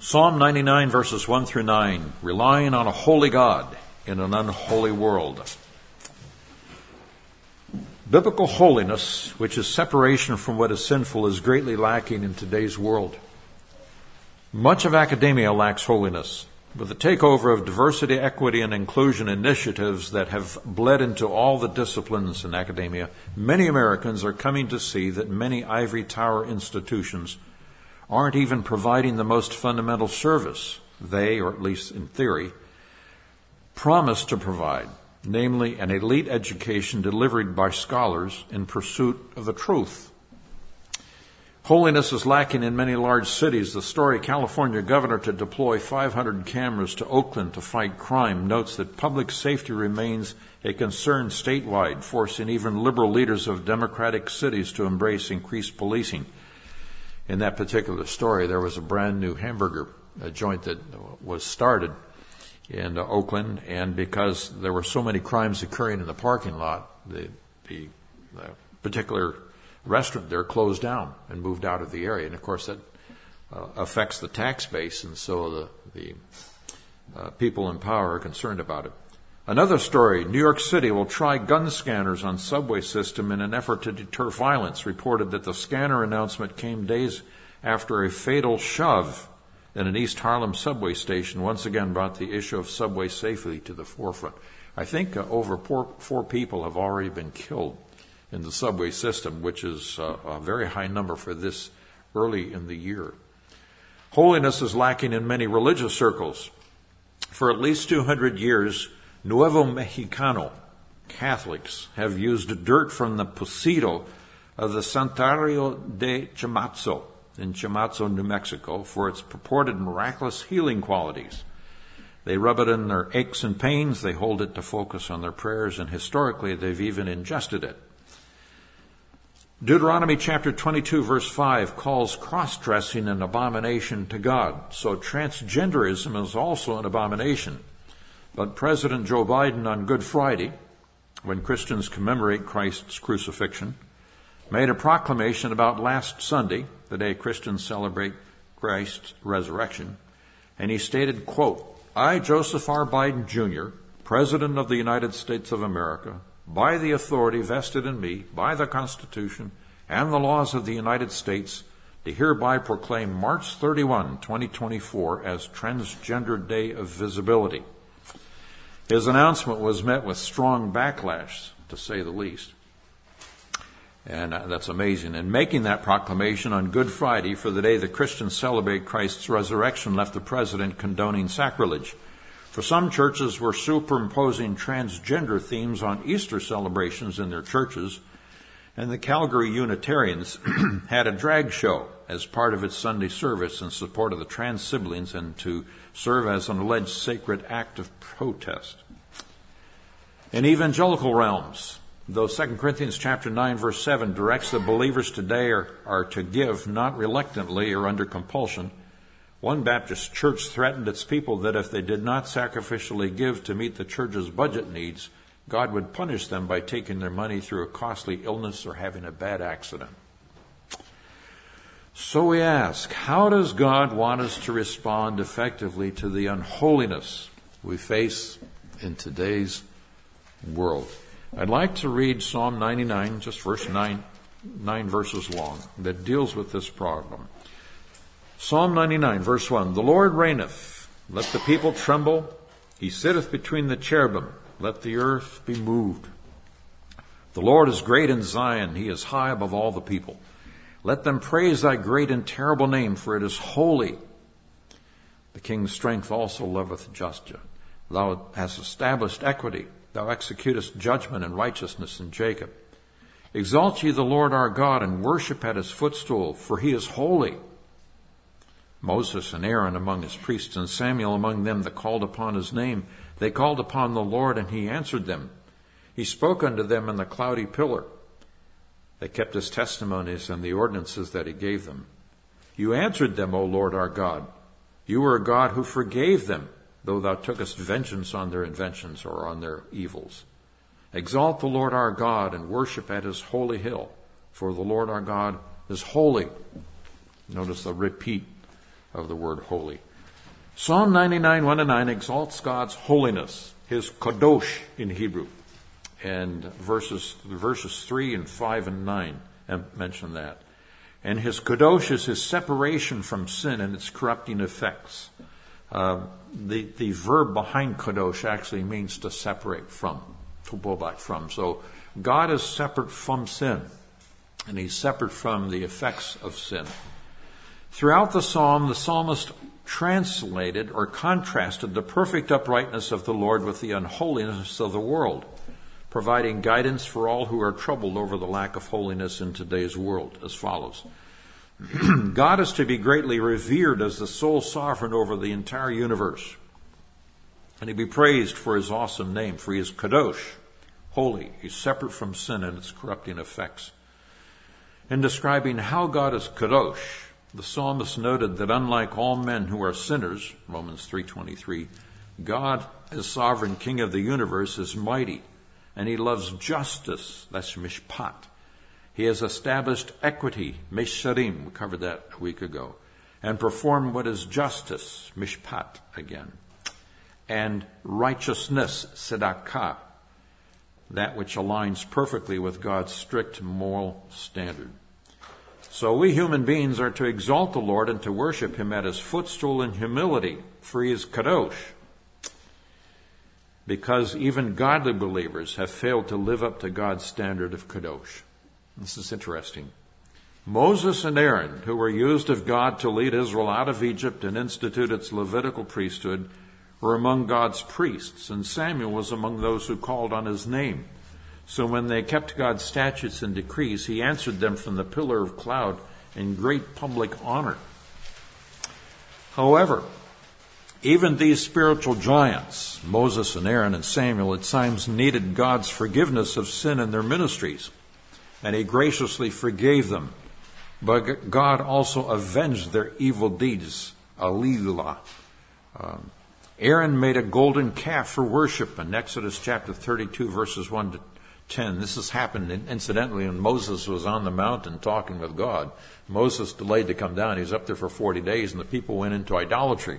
Psalm 99 verses 1 through 9, relying on a holy God in an unholy world. Biblical holiness, which is separation from what is sinful, is greatly lacking in today's world. Much of academia lacks holiness. With the takeover of diversity, equity, and inclusion initiatives that have bled into all the disciplines in academia, many Americans are coming to see that many ivory tower institutions aren't even providing the most fundamental service they, or at least in theory, promise to provide, namely an elite education delivered by scholars in pursuit of the truth. Holiness is lacking in many large cities. The Story California governor to deploy 500 cameras to Oakland to fight crime notes that public safety remains a concern statewide, forcing even liberal leaders of democratic cities to embrace increased policing. In that particular story, there was a brand new hamburger joint that was started in Oakland, and because there were so many crimes occurring in the parking lot, the particular restaurant there closed down and moved out of the area. And of course that affects the tax base, and so the people in power are concerned about it. Another story, New York City will try gun scanners on subway system in an effort to deter violence, reported that the scanner announcement came days after a fatal shove in an East Harlem subway station once again brought the issue of subway safety to the forefront. I think over four people have already been killed in the subway system, which is a very high number for this early in the year. Holiness is lacking in many religious circles. For at least 200 years, Nuevo Mexicano Catholics have used dirt from the Pocito of the Santuario de Chamazo in Chamazo, New Mexico, for its purported miraculous healing qualities. They rub it in their aches and pains, they hold it to focus on their prayers, and historically they've even ingested it. Deuteronomy chapter 22 verse 5 calls cross-dressing an abomination to God, so transgenderism is also an abomination. But President Joe Biden on Good Friday, when Christians commemorate Christ's crucifixion, made a proclamation about last Sunday, the day Christians celebrate Christ's resurrection, and he stated, quote, "I, Joseph R. Biden Jr., President of the United States of America, by the authority vested in me by the Constitution and the laws of the United States, to hereby proclaim March 31, 2024 as Transgender Day of Visibility." His announcement was met with strong backlash, to say the least. And that's amazing. And making that proclamation on Good Friday for the day the Christians celebrate Christ's resurrection left the president condoning sacrilege. For some churches were superimposing transgender themes on Easter celebrations in their churches, and the Calgary Unitarians had a drag show as part of its Sunday service in support of the trans siblings and to serve as an alleged sacred act of protest. In evangelical realms, though 2 Corinthians chapter 9 verse 7 directs that believers today are to give not reluctantly or under compulsion, one Baptist church threatened its people that if they did not sacrificially give to meet the church's budget needs, God would punish them by taking their money through a costly illness or having a bad accident. So we ask, how does God want us to respond effectively to the unholiness we face in today's world? I'd like to read Psalm 99, just verse 9 verses long, that deals with this problem. Psalm 99, verse 1, "The Lord reigneth, let the people tremble. He sitteth between the cherubim, let the earth be moved. The Lord is great in Zion, he is high above all the people. Let them praise thy great and terrible name, for it is holy. The king's strength also loveth justice. Thou hast established equity. Thou executest judgment and righteousness in Jacob. Exalt ye the Lord our God, and worship at his footstool, for he is holy. Moses and Aaron among his priests, and Samuel among them that called upon his name, they called upon the Lord, and he answered them. He spoke unto them in the cloudy pillar. They kept his testimonies and the ordinances that he gave them. You answered them, O Lord our God. You were a God who forgave them, though thou tookest vengeance on their inventions or on their evils. Exalt the Lord our God and worship at his holy hill, for the Lord our God is holy. Notice the repeat of the word holy. Psalm 99, 1-9 exalts God's holiness, his kadosh in Hebrew. And verses 3 and 5 and 9 mention that. And his kadosh is his separation from sin and its corrupting effects. The verb behind kadosh actually means to separate from, to pull back from. So God is separate from sin, and he's separate from the effects of sin. Throughout the psalm, the psalmist translated or contrasted the perfect uprightness of the Lord with the unholiness of the world, providing guidance for all who are troubled over the lack of holiness in today's world, as follows. God is to be greatly revered as the sole sovereign over the entire universe, and he be praised for his awesome name, for he is kadosh, holy. He's separate from sin and its corrupting effects. In describing how God is kadosh, the psalmist noted that unlike all men who are sinners, Romans 3:23, God, as sovereign king of the universe, is mighty, and he loves justice, that's mishpat. He has established equity, mesharim, we covered that a week ago, and performed what is justice, mishpat again, and righteousness, tzedakah, that which aligns perfectly with God's strict moral standard. So we human beings are to exalt the Lord and to worship him at his footstool in humility, for he is kadosh, because even godly believers have failed to live up to God's standard of kadosh. This is interesting. Moses and Aaron, who were used of God to lead Israel out of Egypt and institute its Levitical priesthood, were among God's priests, and Samuel was among those who called on his name. So when they kept God's statutes and decrees, he answered them from the pillar of cloud in great public honor. However, even these spiritual giants, Moses and Aaron and Samuel, at times needed God's forgiveness of sin in their ministries, and he graciously forgave them. But God also avenged their evil deeds, Alilah. Aaron made a golden calf for worship in Exodus chapter 32, verses 1 to 10. This has happened, incidentally, when Moses was on the mountain talking with God. Moses delayed to come down. He was up there for 40 days, and the people went into idolatry.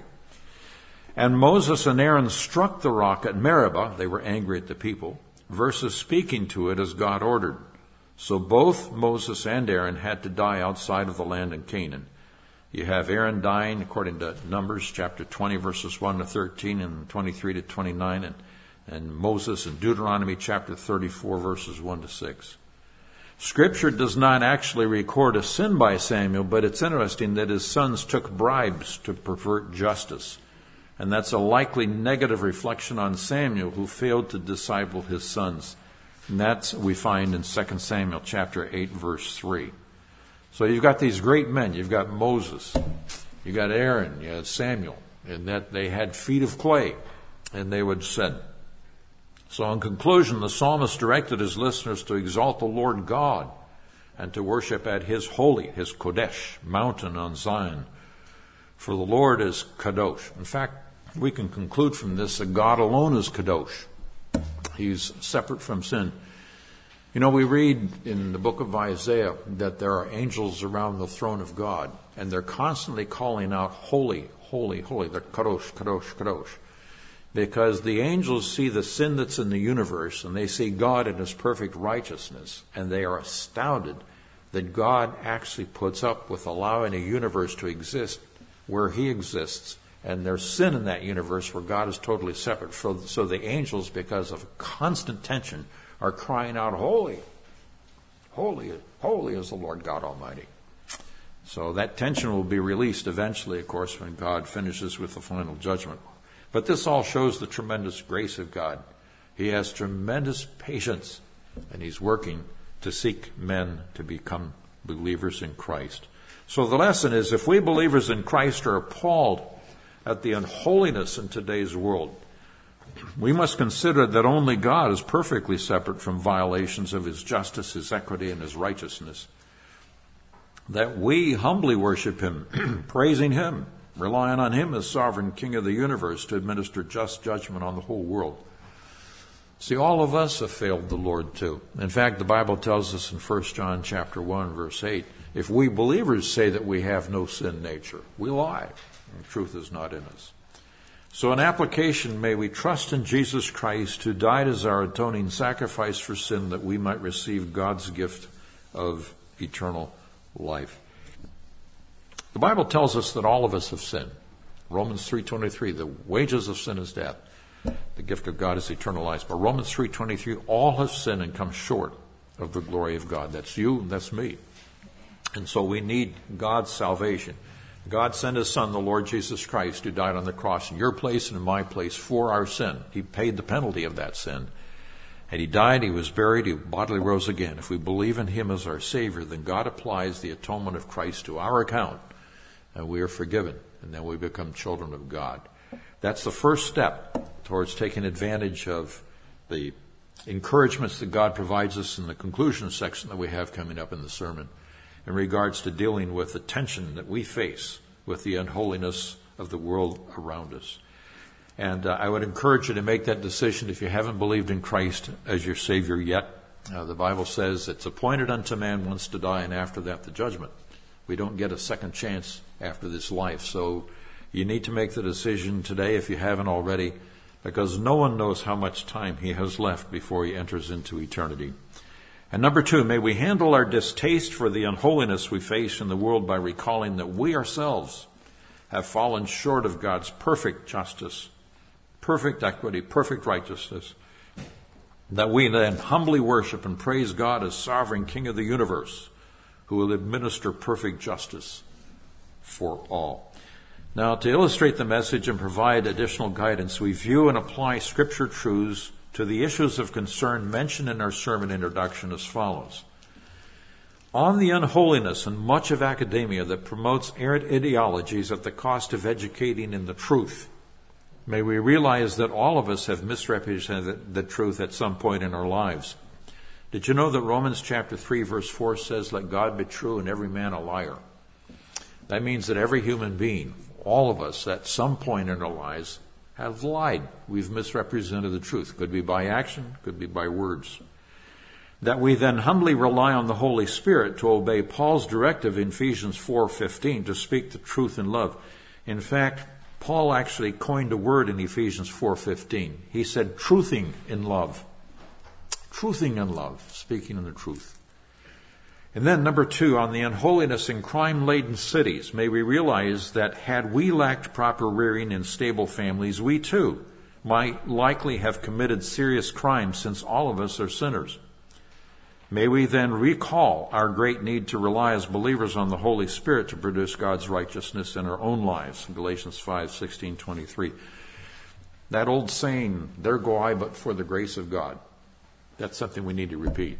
And Moses and Aaron struck the rock at Meribah. They were angry at the people, versus speaking to it as God ordered. So both Moses and Aaron had to die outside of the land in Canaan. You have Aaron dying according to Numbers chapter 20, verses 1 to 13 and 23 to 29, and Moses in Deuteronomy chapter 34, verses 1 to 6. Scripture does not actually record a sin by Samuel, but it's interesting that his sons took bribes to pervert justice. And that's a likely negative reflection on Samuel, who failed to disciple his sons. And that's we find in 2 Samuel chapter 8, verse 3. So you've got these great men. You've got Moses, you've got Aaron, you had Samuel, and that they had feet of clay, and they would sin. So in conclusion, the psalmist directed his listeners to exalt the Lord God and to worship at his holy, his Kodesh, mountain on Zion. For the Lord is Kadosh. In fact, we can conclude from this that God alone is Kadosh. He's separate from sin. You know, we read in the book of Isaiah that there are angels around the throne of God, and they're constantly calling out, holy, holy, holy. They're Kadosh, Kadosh, Kadosh. Because the angels see the sin that's in the universe, and they see God in his perfect righteousness, and they are astounded that God actually puts up with allowing a universe to exist where he exists, and there's sin in that universe where God is totally separate. So the angels, because of constant tension, are crying out, holy, holy, holy is the Lord God Almighty. So that tension will be released eventually, of course, when God finishes with the final judgment. But this all shows the tremendous grace of God. He has tremendous patience, and he's working to seek men to become believers in Christ. So the lesson is, if we believers in Christ are appalled at the unholiness in today's world, we must consider that only God is perfectly separate from violations of his justice, his equity, and his righteousness. That we humbly worship him, praising him, relying on him as sovereign king of the universe to administer just judgment on the whole world. See, all of us have failed the Lord too. In fact, the Bible tells us in 1 John chapter 1, verse 8, if we believers say that we have no sin nature, we lie, and the truth is not in us. So in application, may we trust in Jesus Christ, who died as our atoning sacrifice for sin, that we might receive God's gift of eternal life. The Bible tells us that all of us have sinned. Romans 3:23, the wages of sin is death. The gift of God is eternal life. But Romans 3:23, all have sinned and come short of the glory of God. That's you, and that's me. And so we need God's salvation. God sent His Son, the Lord Jesus Christ, who died on the cross in your place and in my place for our sin. He paid the penalty of that sin. And He died, He was buried, He bodily rose again. If we believe in Him as our Savior, then God applies the atonement of Christ to our account, and we are forgiven, and then we become children of God. That's the first step towards taking advantage of the encouragements that God provides us in the conclusion section that we have coming up in the sermon, in regards to dealing with the tension that we face with the unholiness of the world around us. And I would encourage you to make that decision if you haven't believed in Christ as your Savior yet. The Bible says it's appointed unto man once to die, and after that the judgment. We don't get a second chance after this life. So you need to make the decision today if you haven't already, because no one knows how much time he has left before he enters into eternity. And number 2, may we handle our distaste for the unholiness we face in the world by recalling that we ourselves have fallen short of God's perfect justice, perfect equity, perfect righteousness, that we then humbly worship and praise God as sovereign King of the universe, who will administer perfect justice for all. Now, to illustrate the message and provide additional guidance, we view and apply Scripture truths to the issues of concern mentioned in our sermon introduction as follows. On the unholiness and much of academia that promotes errant ideologies at the cost of educating in the truth, may we realize that all of us have misrepresented the truth at some point in our lives. Did you know that Romans chapter 3 verse 4 says, "Let God be true and every man a liar"? That means that every human being, all of us, at some point in our lives, have lied. We've misrepresented the truth. Could be by action, could be by words. That we then humbly rely on the Holy Spirit to obey Paul's directive in Ephesians 4:15 to speak the truth in love. In fact, Paul actually coined a word in Ephesians 4:15. He said, truthing in love. Truthing in love, speaking in the truth. And then number 2, on the unholiness in crime-laden cities, may we realize that had we lacked proper rearing in stable families, we too might likely have committed serious crimes, since all of us are sinners. May we then recall our great need to rely as believers on the Holy Spirit to produce God's righteousness in our own lives. Galatians 5:16-23. That old saying, "There go I but for the grace of God," that's something we need to repeat.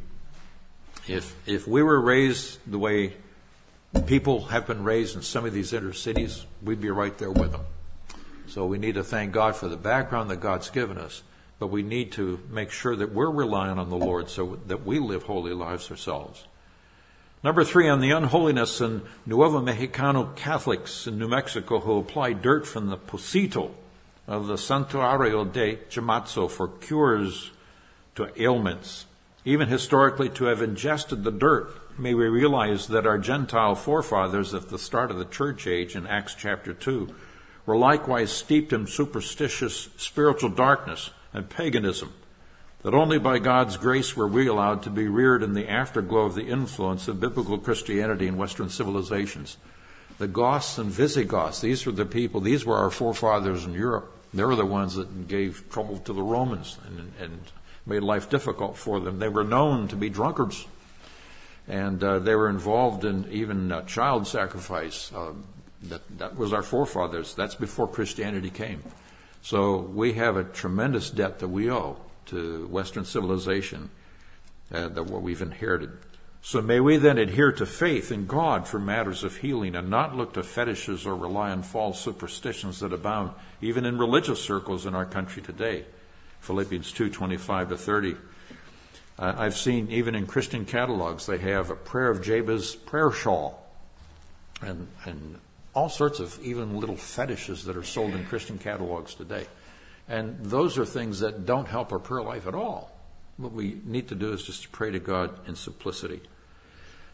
If we were raised the way people have been raised in some of these inner cities, we'd be right there with them. So we need to thank God for the background that God's given us, but we need to make sure that we're relying on the Lord so that we live holy lives ourselves. Number 3, on the unholiness in Nuevo Mexicano Catholics in New Mexico who apply dirt from the Pocito of the Santuario de Chamazo for cures to ailments, even historically to have ingested the dirt. May we realize that our Gentile forefathers at the start of the church age in Acts chapter 2 were likewise steeped in superstitious spiritual darkness and paganism, that only by God's grace were we allowed to be reared in the afterglow of the influence of biblical Christianity in Western civilizations. The Goths and Visigoths, these were the people, these were our forefathers in Europe. They were the ones that gave trouble to the Romans and made life difficult for them. They were known to be drunkards, and they were involved in even child sacrifice. That was our forefathers. That's before Christianity came. So we have a tremendous debt that we owe to Western civilization, that what we've inherited. So may we then adhere to faith in God for matters of healing and not look to fetishes or rely on false superstitions that abound even in religious circles in our country today. Philippians 2:25-30. I've seen even in Christian catalogs they have a Prayer of Jabez prayer shawl and all sorts of even little fetishes that are sold in Christian catalogs today. And those are things that don't help our prayer life at all. What we need to do is just pray to God in simplicity.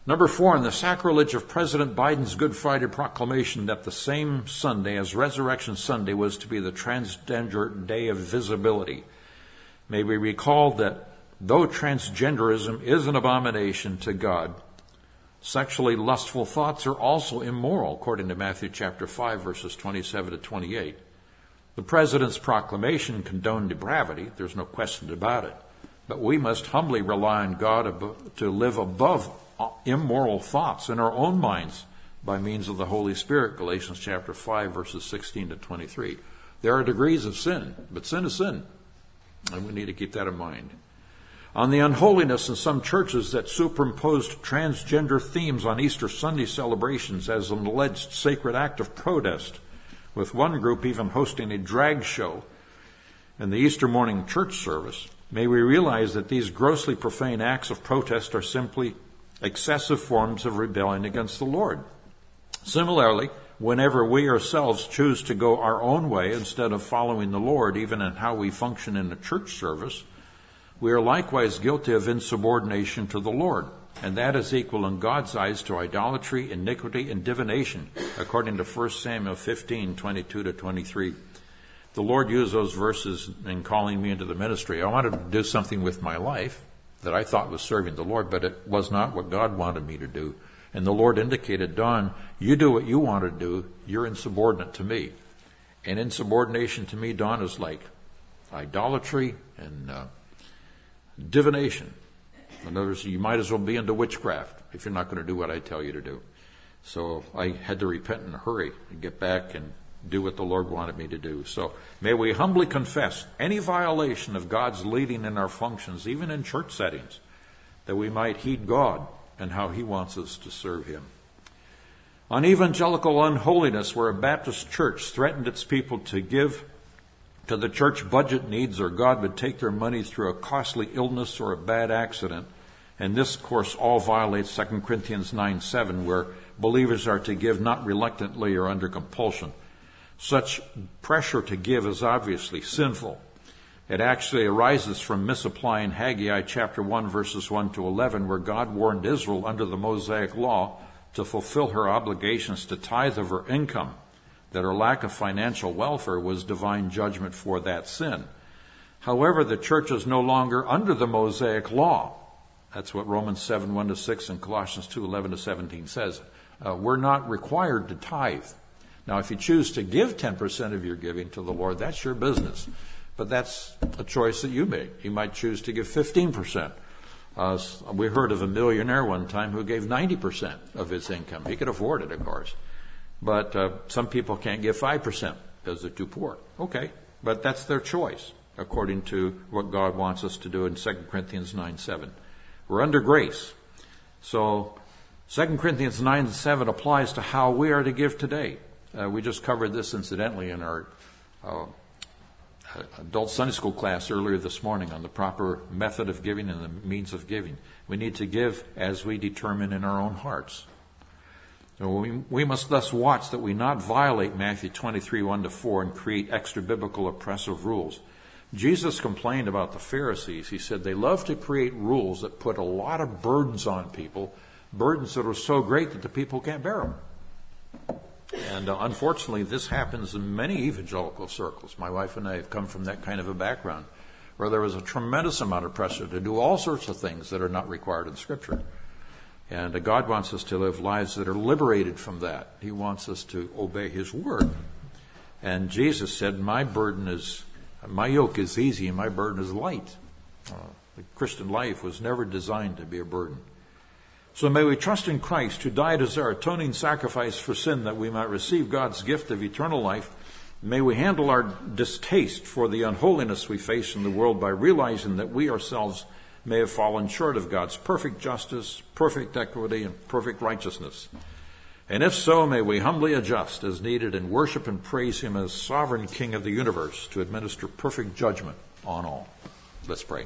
Number 4, in the sacrilege of President Biden's Good Friday proclamation that the same Sunday as Resurrection Sunday was to be the Transgender Day of Visibility. May we recall that though transgenderism is an abomination to God, sexually lustful thoughts are also immoral, according to Matthew chapter 5, verses 27 to 28. The president's proclamation condoned depravity, there's no question about it, but we must humbly rely on God to live above immoral thoughts in our own minds by means of the Holy Spirit, Galatians chapter 5, verses 16 to 23. There are degrees of sin, but sin is sin, and we need to keep that in mind. On the unholiness in some churches that superimposed transgender themes on Easter Sunday celebrations as an alleged sacred act of protest, with one group even hosting a drag show in the Easter morning church service, may we realize that these grossly profane acts of protest are simply excessive forms of rebellion against the Lord. Similarly, whenever we ourselves choose to go our own way instead of following the Lord, even in how we function in a church service, we are likewise guilty of insubordination to the Lord, and that is equal in God's eyes to idolatry, iniquity, and divination, according to 1 Samuel 15, 22 to 23. The Lord used those verses in calling me into the ministry. I wanted to do something with my life that I thought was serving the Lord, but it was not what God wanted me to do. And the Lord indicated, Don, you do what you want to do. You're insubordinate to me. And insubordination to me, Don, is like idolatry and divination. In other words, you might as well be into witchcraft if you're not going to do what I tell you to do. So I had to repent in a hurry and get back and do what the Lord wanted me to do. So may we humbly confess any violation of God's leading in our functions, even in church settings, that we might heed God and how He wants us to serve Him. On evangelical unholiness, where a Baptist church threatened its people to give to the church budget needs, or God would take their money through a costly illness or a bad accident, and this, of course, all violates 2 Corinthians 9:7, where believers are to give not reluctantly or under compulsion. Such pressure to give is obviously sinful. It actually arises from misapplying Haggai chapter 1, verses 1 to 11, where God warned Israel under the Mosaic law to fulfill her obligations to tithe of her income, that her lack of financial welfare was divine judgment for that sin. However, the church is no longer under the Mosaic law. That's what Romans 7, 1 to 6 and Colossians 2, 11 to 17 says. We're not required to tithe. Now, if you choose to give 10% of your giving to the Lord, that's your business. But that's a choice that you make. You might choose to give 15%. We heard of a millionaire one time who gave 90% of his income. He could afford it, of course. But some people can't give 5% because they're too poor. Okay, but that's their choice, according to what God wants us to do in 2 Corinthians 9:7. We're under grace. So 2 Corinthians 9:7 applies to how we are to give today. We just covered this incidentally in our adult Sunday school class earlier this morning on the proper method of giving and the means of giving. We need to give as we determine in our own hearts. We must thus watch that we not violate Matthew 23, 1 to 4 and create extra biblical oppressive rules. Jesus complained about the Pharisees. He said they love to create rules that put a lot of burdens on people, burdens that are so great that the people can't bear them. And unfortunately, this happens in many evangelical circles. My wife and I have come from that kind of a background, where there was a tremendous amount of pressure to do all sorts of things that are not required in Scripture. And God wants us to live lives that are liberated from that. He wants us to obey His word. And Jesus said, my yoke is easy and my burden is light. The Christian life was never designed to be a burden. So may we trust in Christ, who died as our atoning sacrifice for sin, that we might receive God's gift of eternal life. May we handle our distaste for the unholiness we face in the world by realizing that we ourselves may have fallen short of God's perfect justice, perfect equity, and perfect righteousness. And if so, may we humbly adjust as needed and worship and praise Him as sovereign King of the universe to administer perfect judgment on all. Let's pray.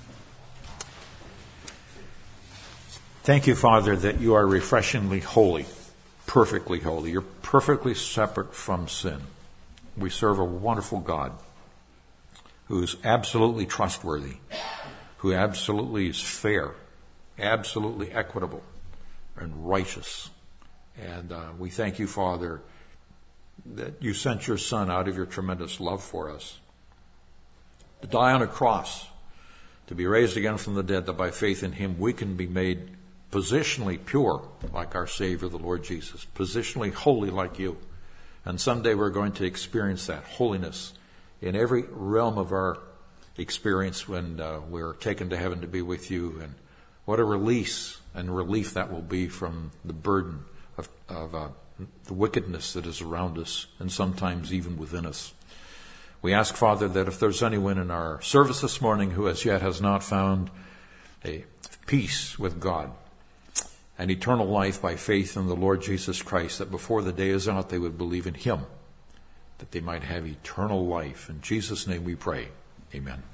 Thank you, Father, that you are refreshingly holy, perfectly holy. You're perfectly separate from sin. We serve a wonderful God who is absolutely trustworthy, who absolutely is fair, absolutely equitable, and righteous. And we thank you, Father, that you sent your Son out of your tremendous love for us to die on a cross, to be raised again from the dead, that by faith in him we can be made positionally pure like our Savior, the Lord Jesus, positionally holy like you. And someday we're going to experience that holiness in every realm of our experience when we're taken to heaven to be with you. And what a release and relief that will be from the burden of the wickedness that is around us and sometimes even within us. We ask, Father, that if there's anyone in our service this morning who as yet has not found a peace with God and eternal life by faith in the Lord Jesus Christ, that before the day is out they would believe in him, that they might have eternal life. In Jesus' name we pray. Amen.